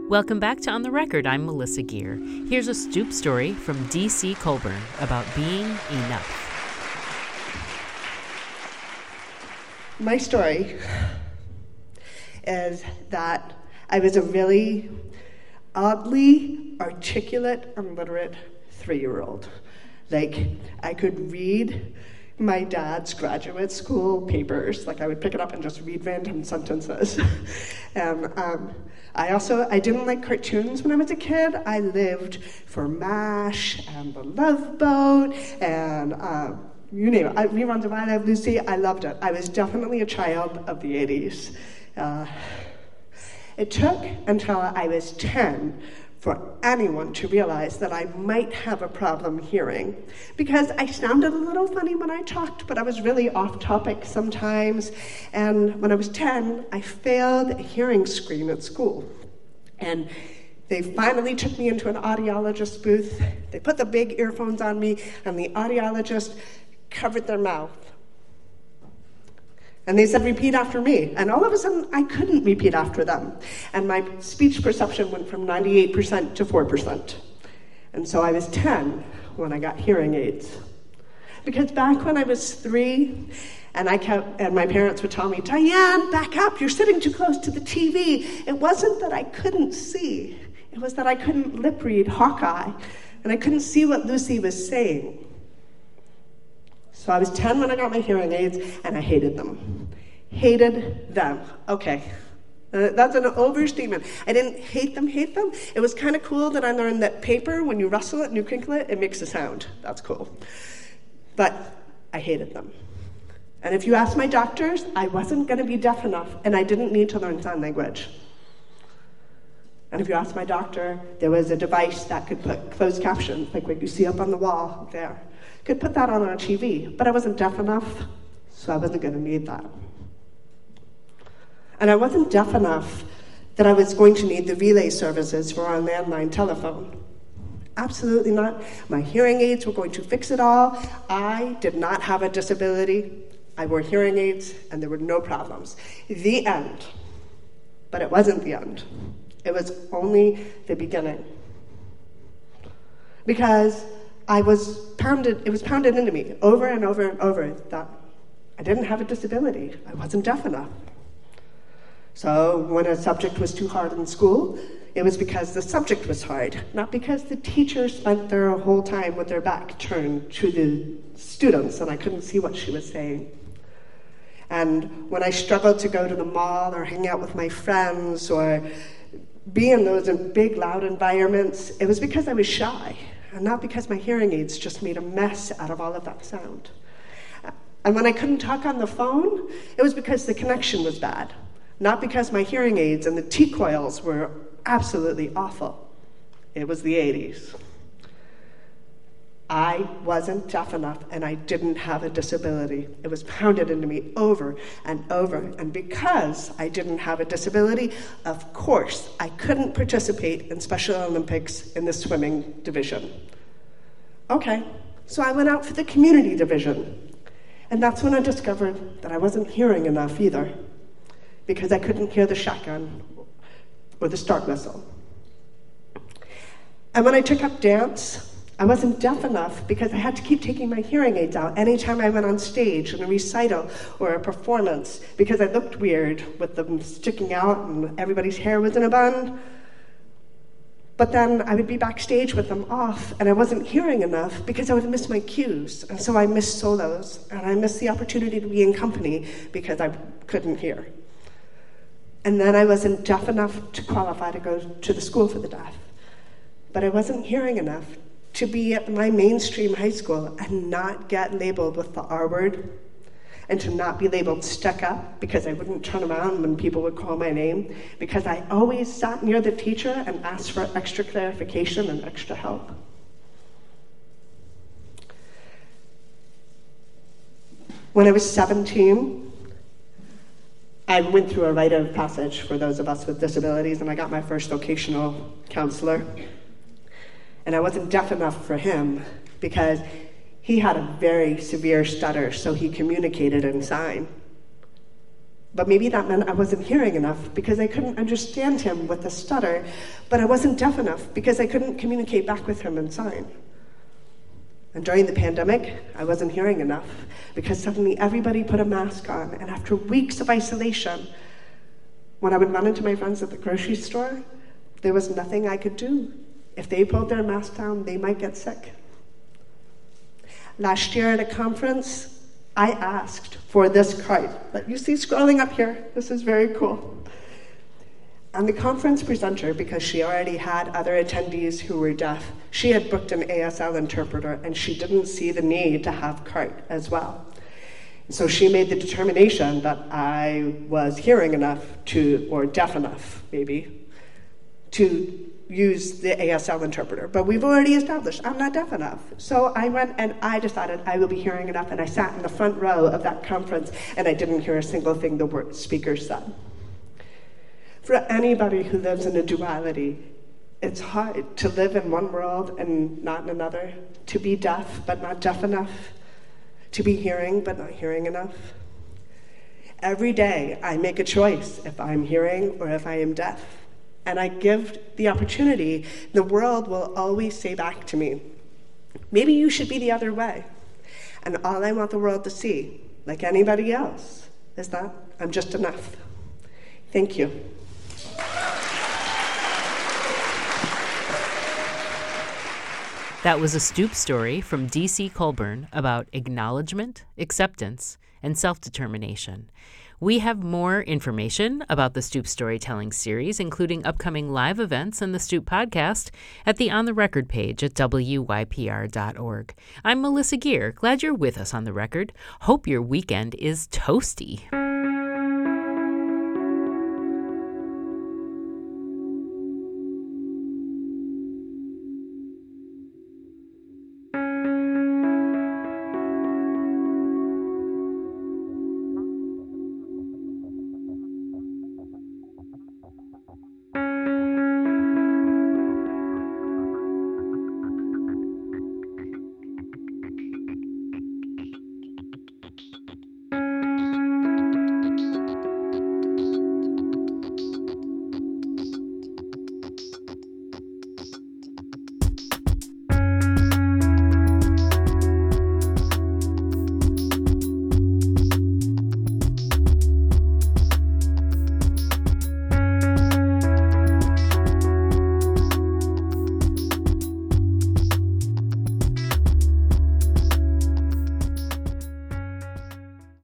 Welcome back to On the Record. I'm Melissa Gear. Here's a Stoop story from D.C. Colburn about being enough. My story is that I was a really oddly articulate and literate 3-year-old. Like, I could read my dad's graduate school papers. Like, I would pick it up and just read random sentences. I didn't like cartoons when I was a kid. I lived for MASH and The Love Boat and you name it. Reruns of I Love Lucy. I loved it. I was definitely a child of the 80s. It took until I was 10 for anyone to realize that I might have a problem hearing, because I sounded a little funny when I talked, but I was really off topic sometimes. And when I was 10, I failed a hearing screen at school. And they finally took me into an audiologist booth. They put the big earphones on me, and the audiologist covered their mouth. And they said, repeat after me. And all of a sudden, I couldn't repeat after them. And my speech perception went from 98% to 4%. And so I was 10 when I got hearing aids. Because back when I was 3, and my parents would tell me, Diane, back up, you're sitting too close to the TV. It wasn't that I couldn't see. It was that I couldn't lip read Hawkeye. And I couldn't see what Lucy was saying. So I was 10 when I got my hearing aids, and I hated them. Hated them. Okay. That's an overstatement. I didn't hate them. It was kind of cool that I learned that paper, when you rustle it and you crinkle it, it makes a sound. That's cool. But I hated them. And if you ask my doctors, I wasn't going to be deaf enough, and I didn't need to learn sign language. And if you ask my doctor, there was a device that could put closed captions, like what you see up on the wall there. Could put that on our TV, but I wasn't deaf enough, so I wasn't going to need that. And I wasn't deaf enough that I was going to need the relay services for our landline telephone. Absolutely not. My hearing aids were going to fix it all. I did not have a disability. I wore hearing aids, and there were no problems. The end. But it wasn't the end. It was only the beginning. Because it was pounded into me over and over and over that I didn't have a disability. I wasn't deaf enough. So when a subject was too hard in school, it was because the subject was hard, not because the teacher spent their whole time with their back turned to the students and I couldn't see what she was saying. And when I struggled to go to the mall or hang out with my friends or be in those big, loud environments, it was because I was shy. And not because my hearing aids just made a mess out of all of that sound. And when I couldn't talk on the phone, it was because the connection was bad. Not because my hearing aids and the T-coils were absolutely awful. It was the 80s. I wasn't deaf enough, and I didn't have a disability. It was pounded into me over and over. And because I didn't have a disability, of course, I couldn't participate in Special Olympics in the swimming division. Okay, so I went out for the community division. And that's when I discovered that I wasn't hearing enough either, because I couldn't hear the shotgun or the start whistle. And when I took up dance, I wasn't deaf enough because I had to keep taking my hearing aids out anytime I went on stage in a recital or a performance because I looked weird with them sticking out and everybody's hair was in a bun. But then I would be backstage with them off and I wasn't hearing enough because I would miss my cues. And so I missed solos and I missed the opportunity to be in company because I couldn't hear. And then I wasn't deaf enough to qualify to go to the school for the deaf. But I wasn't hearing enough to be at my mainstream high school and not get labeled with the R word and to not be labeled stuck up because I wouldn't turn around when people would call my name because I always sat near the teacher and asked for extra clarification and extra help. When I was 17, I went through a rite of passage for those of us with disabilities, and I got my first vocational counselor. And I wasn't deaf enough for him because he had a very severe stutter, so he communicated in sign. But maybe that meant I wasn't hearing enough because I couldn't understand him with a stutter, but I wasn't deaf enough because I couldn't communicate back with him in sign. And during the pandemic, I wasn't hearing enough because suddenly everybody put a mask on, and after weeks of isolation, when I would run into my friends at the grocery store, there was nothing I could do. If they pulled their mask down, they might get sick. Last year at a conference, I asked for this card that you see scrolling up here. This is very cool. And the conference presenter, because she already had other attendees who were deaf, she had booked an ASL interpreter, and she didn't see the need to have CART as well. So she made the determination that I was hearing enough or deaf enough, maybe, to use the ASL interpreter. But we've already established I'm not deaf enough. So I went and I decided I will be hearing enough, and I sat in the front row of that conference, and I didn't hear a single thing the speaker said. For anybody who lives in a duality, it's hard to live in one world and not in another, to be deaf but not deaf enough, to be hearing but not hearing enough. Every day I make a choice if I'm hearing or if I am deaf. And I give the opportunity, the world will always say back to me, maybe you should be the other way. And all I want the world to see, like anybody else, is that I'm just enough. Thank you. That was a Stoop story from D.C. Colburn about acknowledgement, acceptance, and self-determination. We have more information about the Stoop Storytelling series, including upcoming live events and the Stoop podcast, at the On the Record page at wypr.org. I'm Melissa Geer. Glad you're with us on the record. Hope your weekend is toasty.